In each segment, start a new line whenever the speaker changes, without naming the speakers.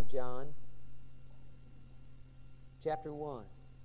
of John, chapter 1.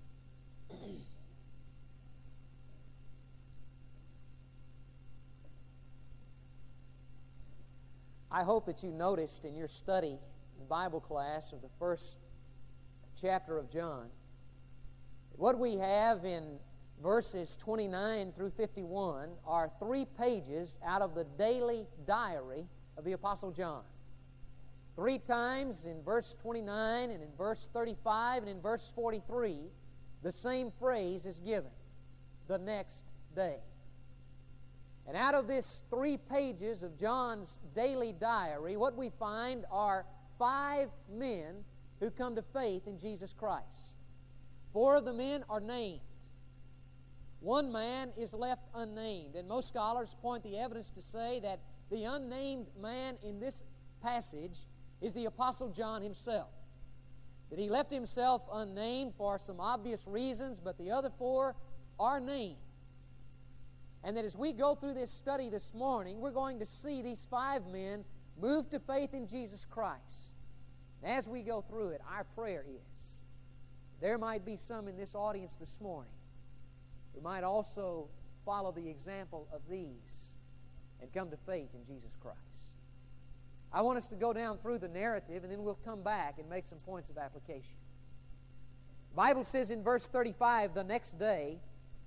I hope that you noticed in your study in Bible class of the first chapter of John, what we have in verses 29 through 51 are 3 pages out of the daily diary of the Apostle John. 3 times in verse 29 and in verse 35 and in verse 43, the same phrase is given, the next day. And out of this 3 pages of John's daily diary, what we find are 5 men who come to faith in Jesus Christ. 4 of the men are named. 1 man is left unnamed. And most scholars point the evidence to say that the unnamed man in this passage is the Apostle John himself. That he left himself unnamed for some obvious reasons, but the other 4 are named. And that as we go through this study this morning, we're going to see these 5 men move to faith in Jesus Christ. And as we go through it, our prayer is there might be some in this audience this morning who might also follow the example of these and come to faith in Jesus Christ. I want us to go down through the narrative, and then we'll come back and make some points of application. The Bible says in verse 35, the next day,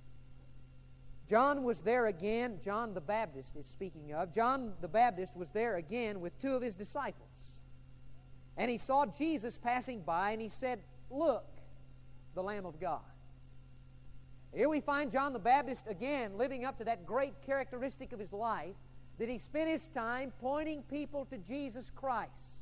John was there again. John the Baptist is speaking of. John the Baptist was there again with 2 of his disciples. And he saw Jesus passing by, and he said, "Look, the Lamb of God." Here we find John the Baptist again living up to that great characteristic of his life, that he spent his time pointing people to Jesus Christ.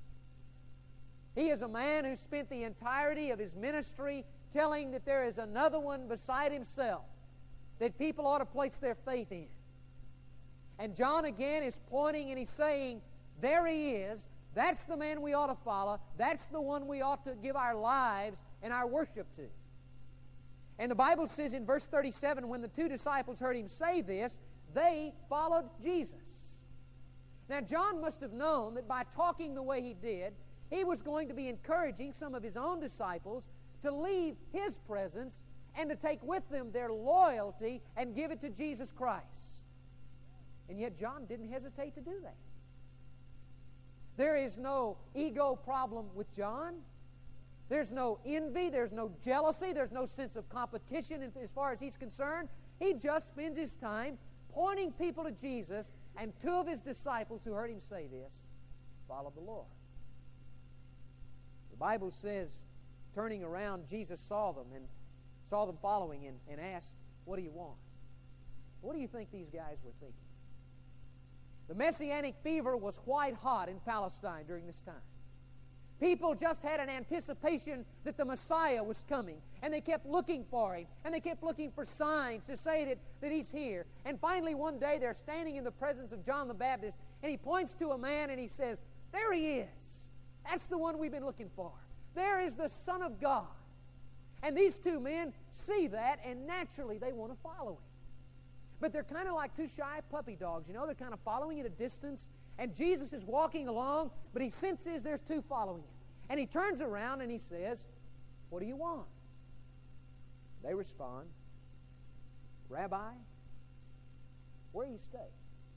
He is a man who spent the entirety of his ministry telling that there is another one beside himself that people ought to place their faith in. And John again is pointing and he's saying, there he is. That's the man we ought to follow. That's the one we ought to give our lives and our worship to. And the Bible says in verse 37, when the 2 disciples heard him say this, they followed Jesus. Now, John must have known that by talking the way he did, he was going to be encouraging some of his own disciples to leave his presence and to take with them their loyalty and give it to Jesus Christ. And yet John didn't hesitate to do that. There is no ego problem with John. There's no envy. There's no jealousy. There's no sense of competition as far as he's concerned. He just spends his time pointing people to Jesus, and 2 of his disciples who heard him say this followed the Lord. The Bible says, turning around, Jesus saw them following and asked, "What do you want?" What do you think these guys were thinking? The Messianic fever was white hot in Palestine during this time. People just had an anticipation that the Messiah was coming, and they kept looking for him, and they kept looking for signs to say that he's here. And finally one day they're standing in the presence of John the Baptist, and he points to a man and he says, "There he is. That's the one we've been looking for. There is the Son of God." And these 2 men see that, and naturally they want to follow him. But they're kind of like 2 shy puppy dogs, you know. They're kind of following at a distance. And Jesus is walking along, but he senses there's 2 following him. And he turns around and he says, "What do you want?" They respond, "Rabbi, where you stay?"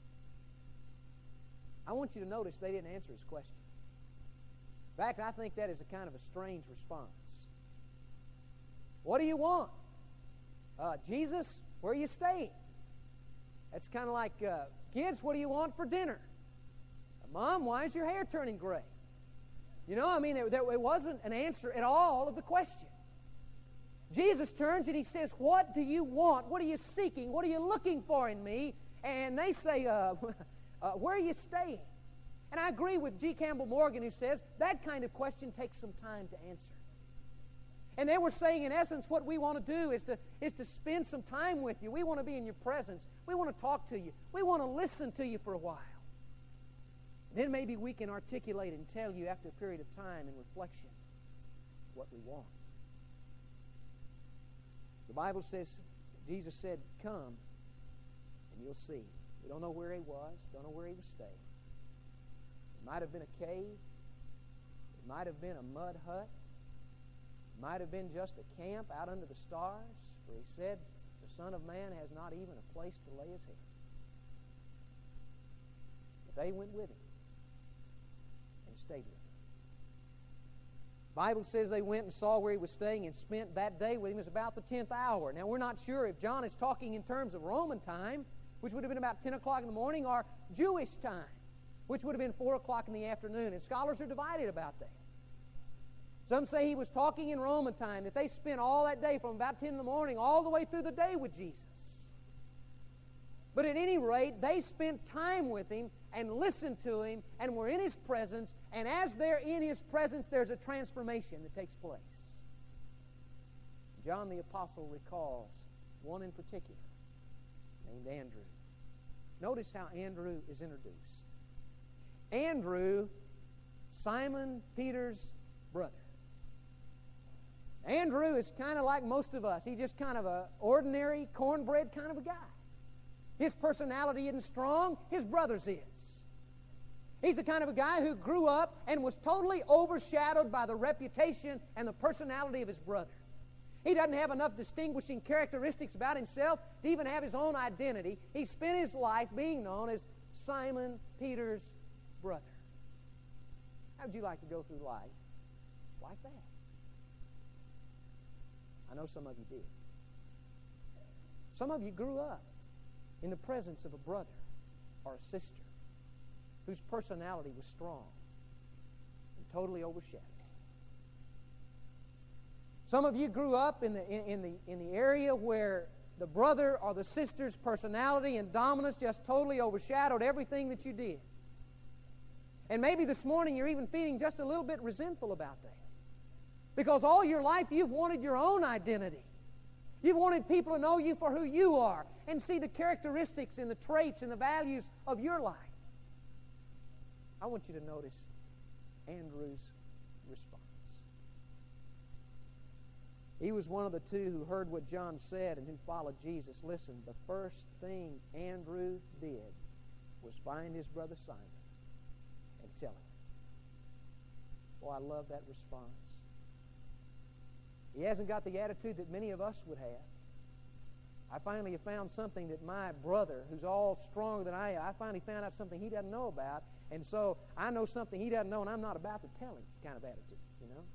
I want you to notice they didn't answer his question. In fact, I think that is a kind of a strange response. "What do you want?" "Jesus, where are you staying?" That's kind of like, "Kids, what do you want for dinner?" "Mom, why is your hair turning gray?" You know, I mean, it wasn't an answer at all of the question. Jesus turns and he says, "What do you want? What are you seeking? What are you looking for in me?" And they say, "Where are you staying?" And I agree with G. Campbell Morgan, who says that kind of question takes some time to answer. And they were saying, in essence, what we want to do is to spend some time with you. We want to be in your presence. We want to talk to you. We want to listen to you for a while. Then maybe we can articulate and tell you after a period of time and reflection what we want. The Bible says, Jesus said, "Come and you'll see." We don't know where he was. Don't know where he was staying. It might have been a cave. It Might have been a mud hut. Might have been just a camp out under the stars, for he said, the Son of Man has not even a place to lay his head. But they went with him and stayed with him. The Bible says they went and saw where he was staying and spent that day with him. It was about the 10th hour. Now, we're not sure if John is talking in terms of Roman time, which would have been about 10 o'clock in the morning, or Jewish time, which would have been 4 o'clock in the afternoon. And scholars are divided about that. Some say he was talking in Roman time, that they spent all that day from about 10 in the morning all the way through the day with Jesus. But at any rate, they spent time with him and listened to him and were in his presence, and as they're in his presence, there's a transformation that takes place. John the Apostle recalls one in particular named Andrew. Notice how Andrew is introduced. Andrew, Simon Peter's brother. Andrew is kind of like most of us. He's just kind of an ordinary, cornbread kind of a guy. His personality isn't strong. His brother's is. He's the kind of a guy who grew up and was totally overshadowed by the reputation and the personality of his brother. He doesn't have enough distinguishing characteristics about himself to even have his own identity. He spent his life being known as Simon Peter's brother. How would you like to go through life like that? I know some of you did. Some of you grew up in the presence of a brother or a sister whose personality was strong and totally overshadowed. Some of you grew up in the area where the brother or the sister's personality and dominance just totally overshadowed everything that you did. And maybe this morning you're even feeling just a little bit resentful about that. Because all your life you've wanted your own identity. You've wanted people to know you for who you are and see the characteristics and the traits and the values of your life. I want you to notice Andrew's response. He was one of the two who heard what John said and who followed Jesus. Listen, the first thing Andrew did was find his brother Simon and tell him. Oh, I love that response. He hasn't got the attitude that many of us would have. I finally have found something that my brother, who's all stronger than I am, I finally found out something he doesn't know about, and so I know something he doesn't know, and I'm not about to tell him kind of attitude, you know.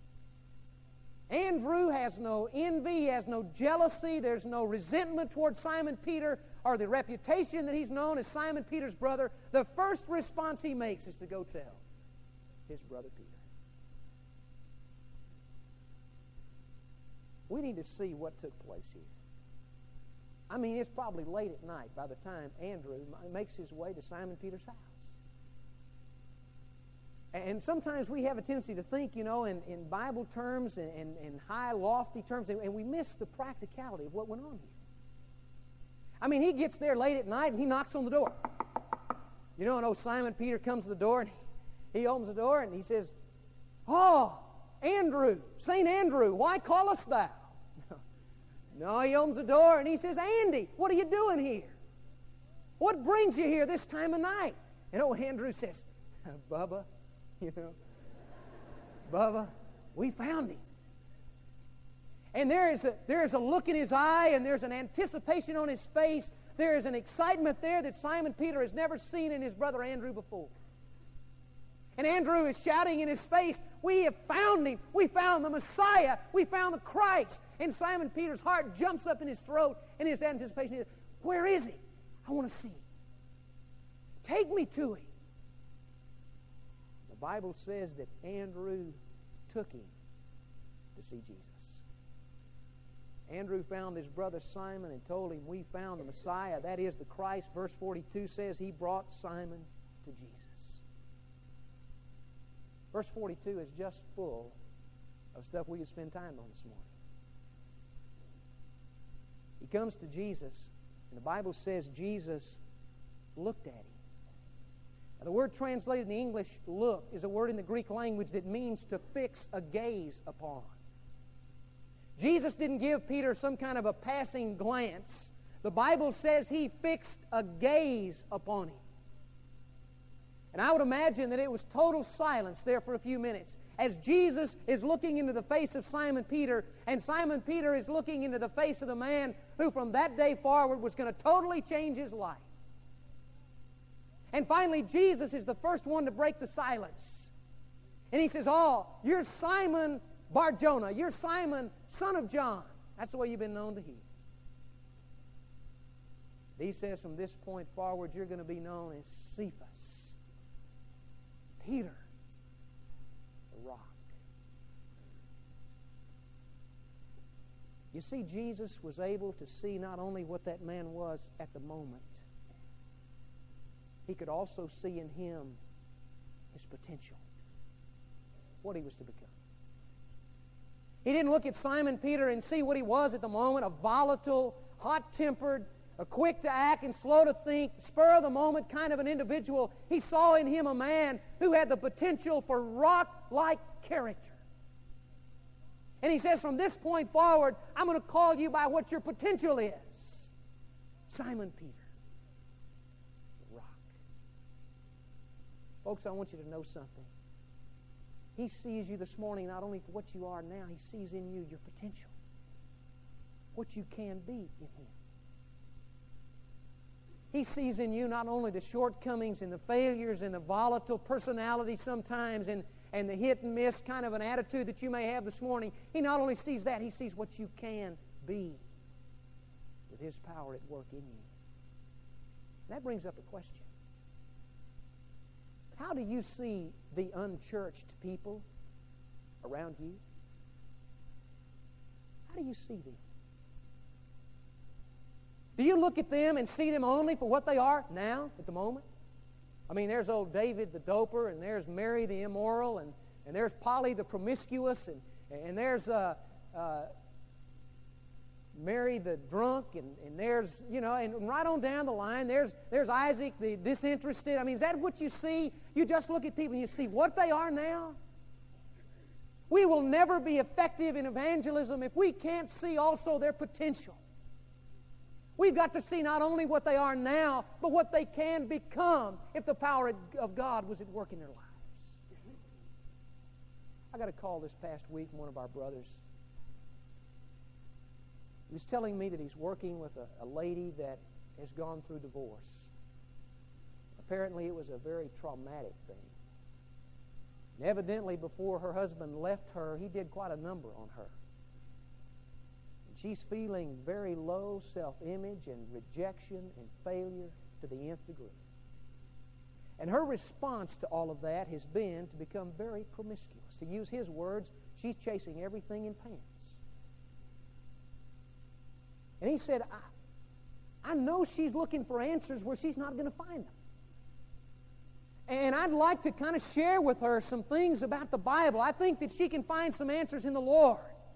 Andrew has no envy, he has no jealousy, there's no resentment towards Simon Peter or the reputation that he's known as Simon Peter's brother. The first response he makes is to go tell his brother Peter. We need to see what took place here. I mean, it's probably late at night by the time Andrew makes his way to Simon Peter's house. And sometimes we have a tendency to think, you know, in Bible terms and high, lofty terms, and we miss the practicality of what went on here. I mean, he gets there late at night and he knocks on the door. You know, and old Simon Peter comes to the door and he opens the door and he says, "Oh, Andrew, St. Andrew, why callest thou?" No, he opens the door and he says, "Andy, what are you doing here? What brings you here this time of night?" And old Andrew says, "Bubba, you know, Bubba, we found him." And there is a look in his eye, and there's an anticipation on his face. There is an excitement there that Simon Peter has never seen in his brother Andrew before. And Andrew is shouting in his face, "We have found him. We found the Messiah. We found the Christ." And Simon Peter's heart jumps up in his throat in his anticipation. He says, "Where is he? I want to see him. Take me to him." The Bible says that Andrew took him to see Jesus. Andrew found his brother Simon and told him, "We found the Messiah, that is the Christ." Verse 42 says he brought Simon to Jesus. Verse 42 is just full of stuff we could spend time on this morning. He comes to Jesus, and the Bible says Jesus looked at him. Now, the word translated in the English, look, is a word in the Greek language that means to fix a gaze upon. Jesus didn't give Peter some kind of a passing glance. The Bible says he fixed a gaze upon him. And I would imagine that it was total silence there for a few minutes as Jesus is looking into the face of Simon Peter, and Simon Peter is looking into the face of the man who from that day forward was going to totally change his life. And finally, Jesus is the first one to break the silence. And he says, "Oh, you're Simon Bar-Jonah. You're Simon, son of John." That's the way you've been known to him. He says, from this point forward, you're going to be known as Cephas, Peter, the rock. You see, Jesus was able to see not only what that man was at the moment, he could also see in him his potential, what he was to become. He didn't look at Simon Peter and see what he was at the moment, a volatile, hot-tempered, a quick to act and slow to think, spur of the moment kind of an individual. He saw in him a man who had the potential for rock-like character. And he says, from this point forward, I'm going to call you by what your potential is. Simon Peter, the rock. Folks, I want you to know something. He sees you this morning not only for what you are now, he sees in you your potential, what you can be in him. He sees in you not only the shortcomings and the failures and the volatile personality sometimes and the hit and miss kind of an attitude that you may have this morning. He not only sees that, he sees what you can be with his power at work in you. And that brings up a question. How do you see the unchurched people around you? How do you see them? Do you look at them and see them only for what they are now, at the moment? I mean, there's old David the doper, and there's Mary the immoral, and there's Polly the promiscuous, and there's Mary the drunk, and there's, you know, and right on down the line, there's Isaac the disinterested. I mean, is that what you see? You just look at people and you see what they are now? We will never be effective in evangelism if we can't see also their potential. We've got to see not only what they are now, but what they can become if the power of God was at work in their lives. I got a call this past week from one of our brothers. He was telling me that he's working with a lady that has gone through divorce. Apparently it was a very traumatic thing. And evidently before her husband left her, he did quite a number on her. She's feeling very low self-image and rejection and failure to the nth degree. And her response to all of that has been to become very promiscuous. To use his words, she's chasing everything in pants. And he said, I know she's looking for answers where she's not going to find them. And I'd like to kind of share with her some things about the Bible. I think that she can find some answers in the Lord.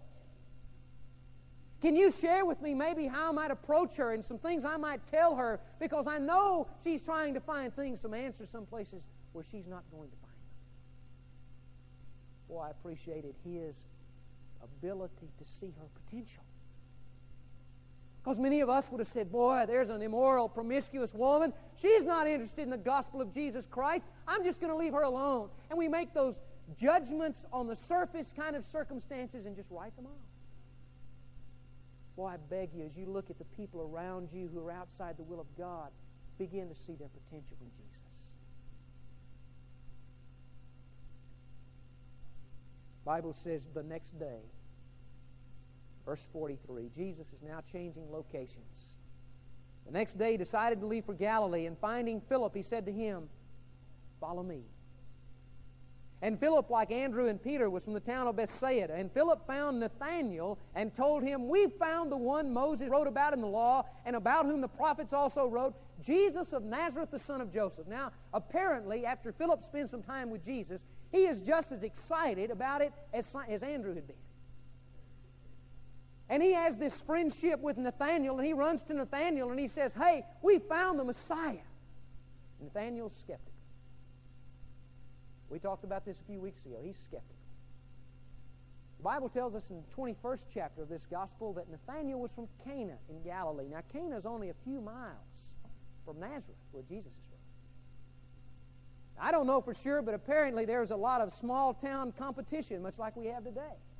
Can you share with me maybe how I might approach her and some things I might tell her? Because I know she's trying to find things, some answers, some places where she's not going to find them. Boy, I appreciated his ability to see her potential. Because many of us would have said, boy, there's an immoral, promiscuous woman. She's not interested in the gospel of Jesus Christ. I'm just going to leave her alone. And we make those judgments on the surface kind of circumstances and just write them off. Boy, I beg you, as you look at the people around you who are outside the will of God, begin to see their potential in Jesus. The Bible says the next day, verse 43, Jesus is now changing locations. The next day he decided to leave for Galilee, and finding Philip, he said to him, "Follow me." And Philip, like Andrew and Peter, was from the town of Bethsaida. And Philip found Nathanael and told him, "We found the one Moses wrote about in the law, and about whom the prophets also wrote, Jesus of Nazareth, the son of Joseph." Now, apparently, after Philip spent some time with Jesus, he is just as excited about it as Andrew had been. And he has this friendship with Nathanael, and he runs to Nathanael and he says, "Hey, we found the Messiah." Nathanael's skeptical. We talked about this a few weeks ago. He's skeptical. The Bible tells us in the 21st chapter of this gospel that Nathanael was from Cana in Galilee. Now, Cana is only a few miles from Nazareth, where Jesus is from. I don't know for sure, but apparently there's a lot of small-town competition, much like we have today.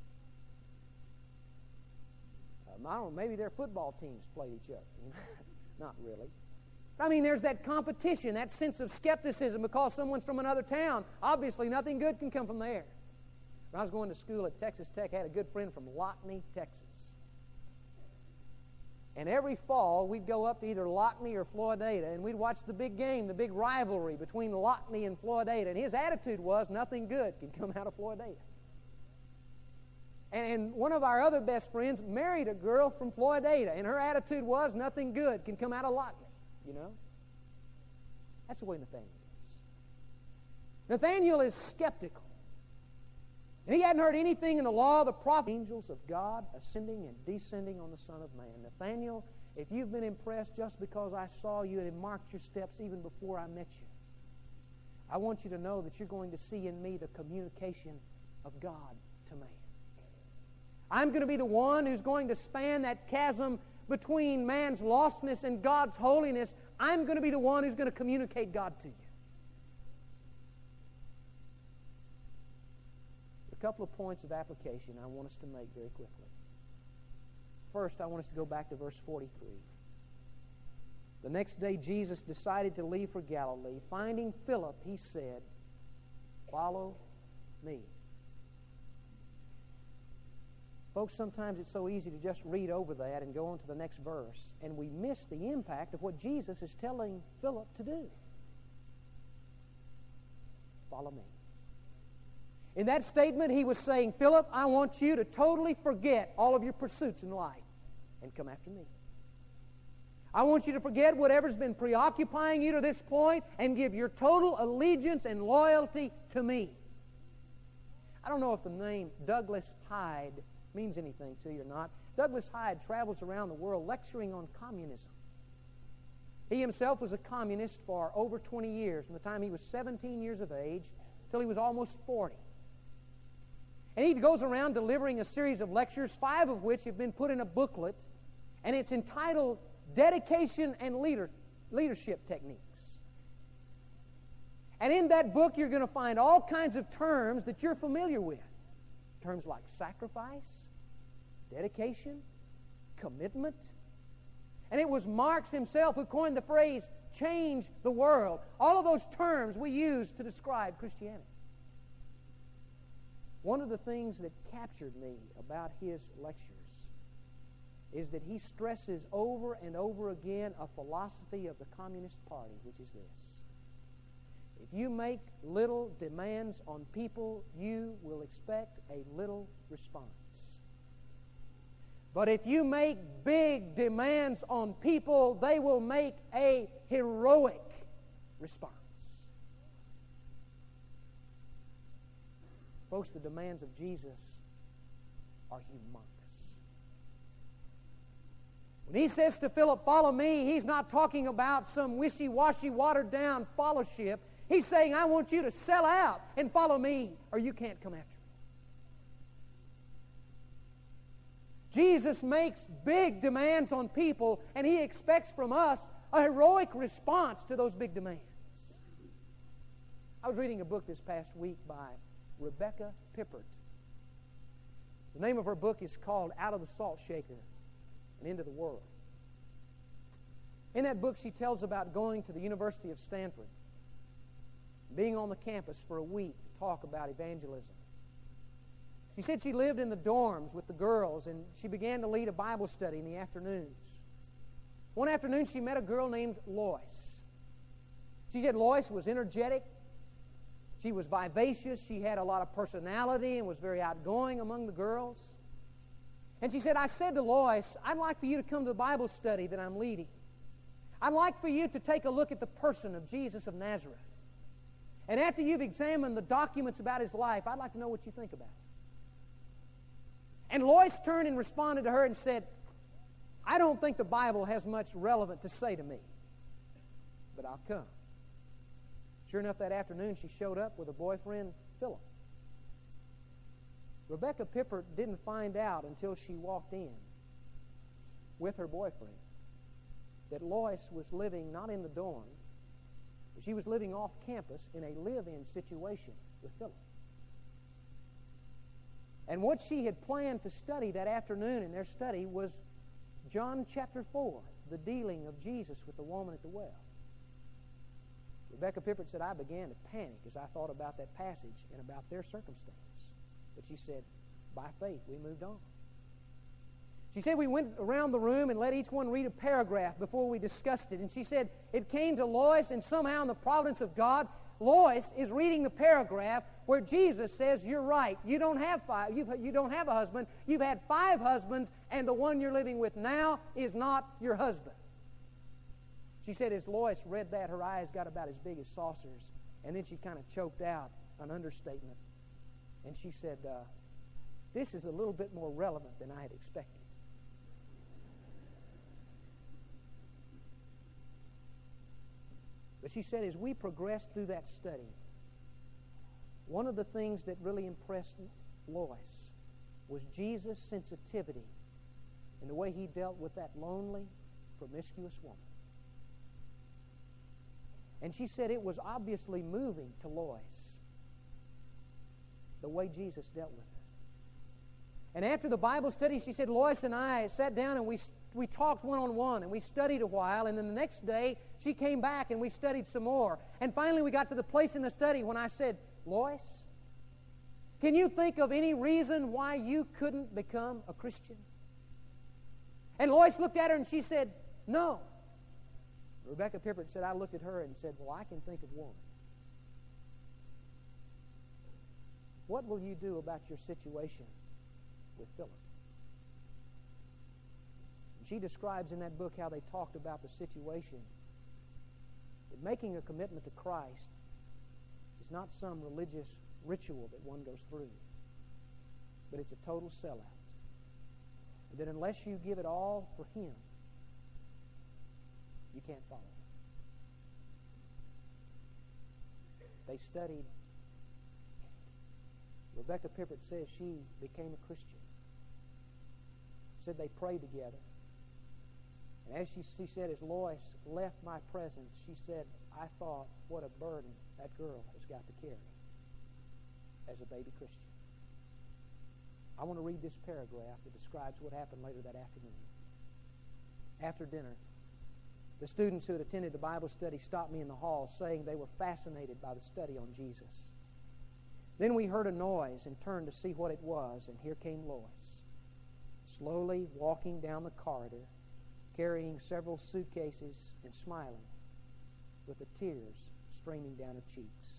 I don't know, maybe their football teams played each other. Not really. I mean, there's that competition, that sense of skepticism because someone's from another town. Obviously, nothing good can come from there. When I was going to school at Texas Tech, I had a good friend from Lockney, Texas. And every fall, we'd go up to either Lockney or Floydada, and we'd watch the big game, the big rivalry between Lockney and Floydada. And his attitude was, nothing good can come out of Floydada. And one of our other best friends married a girl from Floydada, and her attitude was, nothing good can come out of Lockney, you know. That's the way Nathaniel is. Nathaniel is skeptical. And he hadn't heard anything in the law of the prophet, angels of God ascending and descending on the Son of Man. Nathaniel, if you've been impressed just because I saw you and marked your steps even before I met you, I want you to know that you're going to see in me the communication of God to man. I'm going to be the one who's going to span that chasm between man's lostness and God's holiness. I'm going to be the one who's going to communicate God to you. A couple of points of application I want us to make very quickly. First, I want us to go back to verse 43. The next day, Jesus decided to leave for Galilee. Finding Philip, he said, "Follow me." Folks, sometimes it's so easy to just read over that and go on to the next verse, and we miss the impact of what Jesus is telling Philip to do. Follow me. In that statement, he was saying, Philip, I want you to totally forget all of your pursuits in life and come after me. I want you to forget whatever's been preoccupying you to this point and give your total allegiance and loyalty to me. I don't know if the name Douglas Hyde means anything to you or not. Douglas Hyde travels around the world lecturing on communism. He himself was a communist for over 20 years, from the time he was 17 years of age till he was almost 40. And he goes around delivering a series of lectures, 5 of which have been put in a booklet, and it's entitled Dedication and Leadership Techniques. And in that book, you're going to find all kinds of terms that you're familiar with. Terms like sacrifice, dedication, commitment. And it was Marx himself who coined the phrase, change the world. All of those terms we use to describe Christianity. One of the things that captured me about his lectures is that he stresses over and over again a philosophy of the Communist Party, which is this. If you make little demands on people, you will expect a little response. But if you make big demands on people, they will make a heroic response. Folks, the demands of Jesus are humongous. When he says to Philip, follow me, he's not talking about some wishy-washy, watered-down fellowship. He's saying, I want you to sell out and follow me, or you can't come after me. Jesus makes big demands on people, and he expects from us a heroic response to those big demands. I was reading a book this past week by Rebecca Pippert. The name of her book is called Out of the Salt Shaker and Into the World. In that book, she tells about going to the University of Stanford, being on the campus for a week to talk about evangelism. She said she lived in the dorms with the girls, and she began to lead a Bible study in the afternoons. One afternoon, she met a girl named Lois. She said Lois was energetic. She was vivacious. She had a lot of personality and was very outgoing among the girls. And she said, I said to Lois, I'd like for you to come to the Bible study that I'm leading. I'd like for you to take a look at the person of Jesus of Nazareth. And after you've examined the documents about his life, I'd like to know what you think about it. And Lois turned and responded to her and said, I don't think the Bible has much relevant to say to me, but I'll come. Sure enough, that afternoon she showed up with her boyfriend, Philip. Rebecca Pippert didn't find out until she walked in with her boyfriend that Lois was living not in the dorm, She was living off campus in a live-in situation with Philip. And what she had planned to study that afternoon in their study was John chapter 4, the dealing of Jesus with the woman at the well. Rebecca Pippert said, I began to panic as I thought about that passage and about their circumstance. But she said, by faith, we moved on. She said we went around the room and let each one read a paragraph before we discussed it. And she said it came to Lois, and somehow in the providence of God, Lois is reading the paragraph where Jesus says, you're right, you don't have you don't have a husband, you've had 5 husbands, and the one you're living with now is not your husband. She said as Lois read that, her eyes got about as big as saucers, and then she kind of choked out an understatement. And she said, this is a little bit more relevant than I had expected. But she said, as we progressed through that study, one of the things that really impressed Lois was Jesus' sensitivity in the way he dealt with that lonely, promiscuous woman. And she said it was obviously moving to Lois, the way Jesus dealt with her. And after the Bible study, she said, Lois and I sat down and we talked one-on-one and we studied a while, and then the next day she came back and we studied some more. And finally we got to the place in the study when I said, Lois, can you think of any reason why you couldn't become a Christian? And Lois looked at her and she said, no. Rebecca Pippert said, I looked at her and said, well, I can think of one. What will you do about your situation with Philip? And she describes in that book how they talked about the situation that making a commitment to Christ is not some religious ritual that one goes through, but it's a total sellout. And that unless you give it all for Him, you can't follow Him. They studied. Rebecca Pippert says she became a Christian. Said they prayed together. And as she said, as Lois left my presence, she said, I thought, what a burden that girl has got to carry as a baby Christian. I want to read this paragraph that describes what happened later that afternoon. After dinner, the students who had attended the Bible study stopped me in the hall saying they were fascinated by the study on Jesus. Then we heard a noise and turned to see what it was, and here came Lois, slowly walking down the corridor, carrying several suitcases and smiling, with the tears streaming down her cheeks.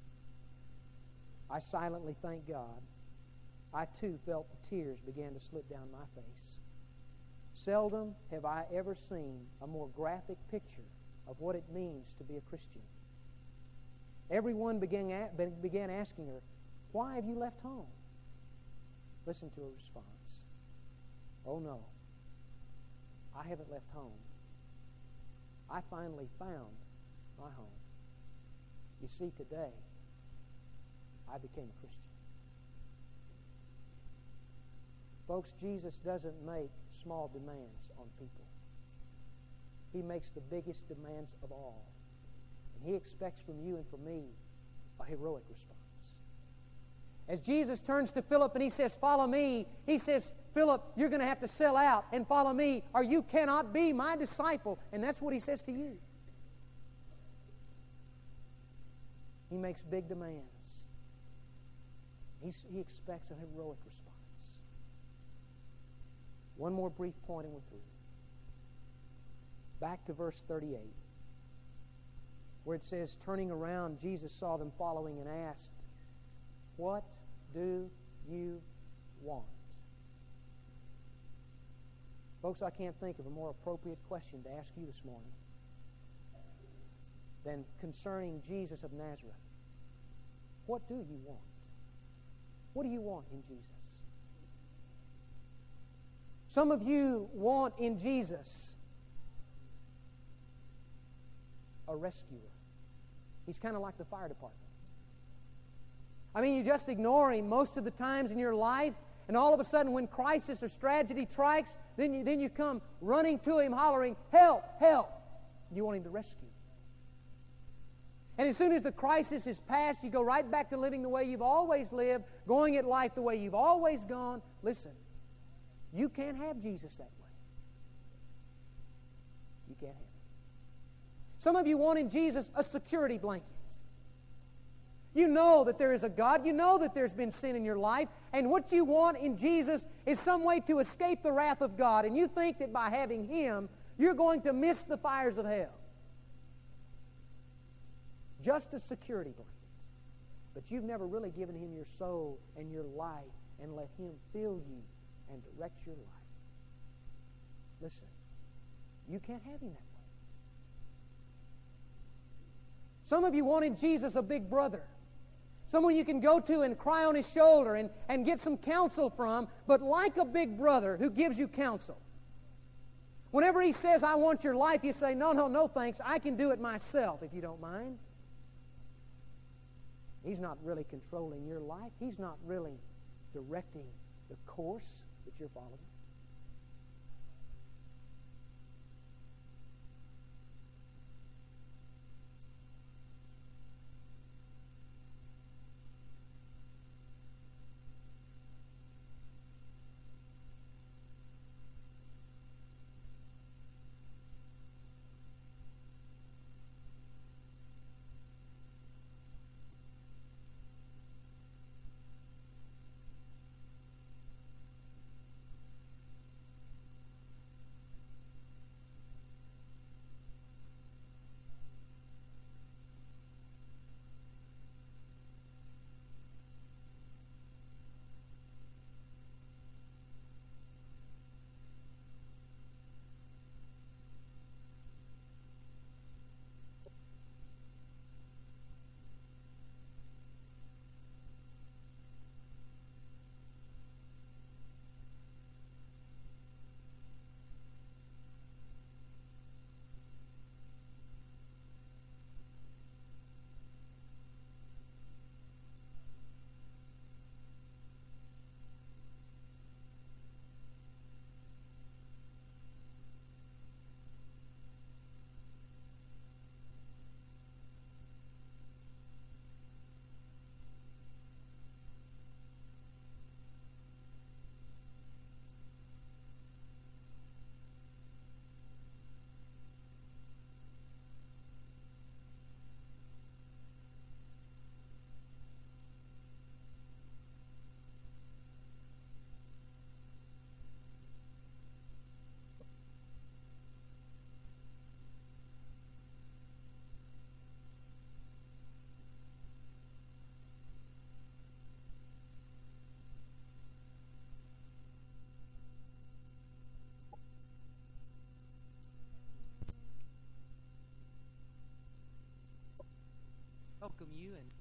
I silently thanked God. I too felt the tears begin to slip down my face. Seldom have I ever seen a more graphic picture of what it means to be a Christian. Everyone began asking her, why have you left home? Listen to her response. Oh no, I haven't left home. I finally found my home. You see, today, I became a Christian. Folks, Jesus doesn't make small demands on people. He makes the biggest demands of all. And He expects from you and from me a heroic response. As Jesus turns to Philip and He says, follow me, He says, Philip, you're going to have to sell out and follow me, or you cannot be my disciple. And that's what He says to you. He makes big demands. He expects a heroic response. One more brief point and we're through. Back to verse 38, where it says, turning around, Jesus saw them following and asked, what do you want? Folks, I can't think of a more appropriate question to ask you this morning than concerning Jesus of Nazareth. What do you want? What do you want in Jesus? Some of you want in Jesus a rescuer. He's kind of like the fire department. I mean, you just ignore Him most of the times in your life, and all of a sudden when crisis or tragedy strikes, then you come running to Him hollering, help, help. You want Him to rescue. And as soon as the crisis is past, you go right back to living the way you've always lived, going at life the way you've always gone. Listen, you can't have Jesus that way. You can't have Him. Some of you want in Jesus a security blanket. You know that there is a God. You know that there's been sin in your life. And what you want in Jesus is some way to escape the wrath of God. And you think that by having Him, you're going to miss the fires of hell. Just a security blanket. But you've never really given Him your soul and your life and let Him fill you and direct your life. Listen, you can't have Him that way. Some of you want in Jesus a big brother. Someone you can go to and cry on his shoulder and get some counsel from, but like a big brother who gives you counsel. Whenever he says, I want your life, you say, no, no, no, thanks. I can do it myself, if you don't mind. He's not really controlling your life. He's not really directing the course that you're following. Welcome you and